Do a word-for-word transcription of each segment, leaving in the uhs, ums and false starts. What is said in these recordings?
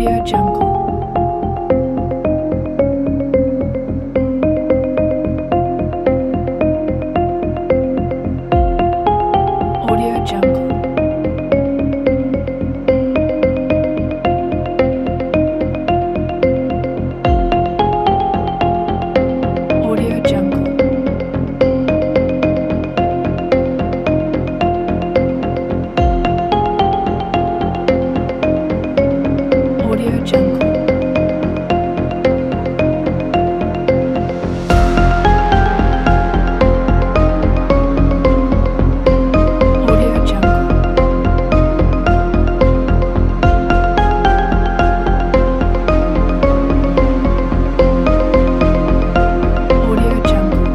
Audio Jungle. Audio Jungle. Audio Jungle. Audio Jungle. Audio Jungle. Audio Jungle.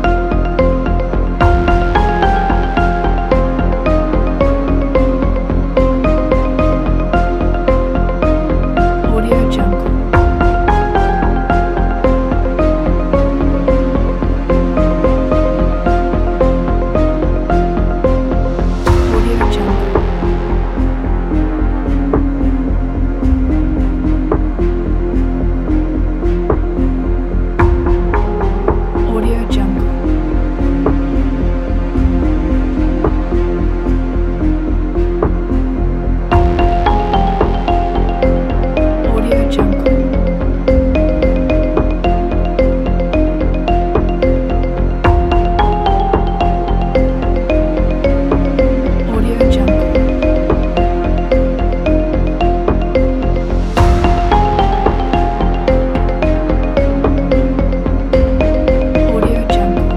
Audio Jungle. Audio Jungle. Audio Jungle. Audio Jungle. Audio Jungle. Audio Jungle.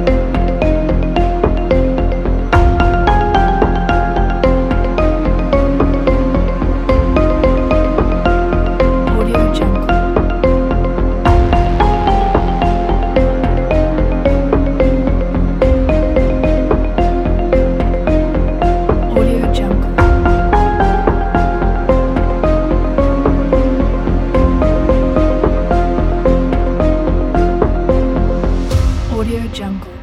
Audio Jungle. Audio Jungle. Audio Jungle.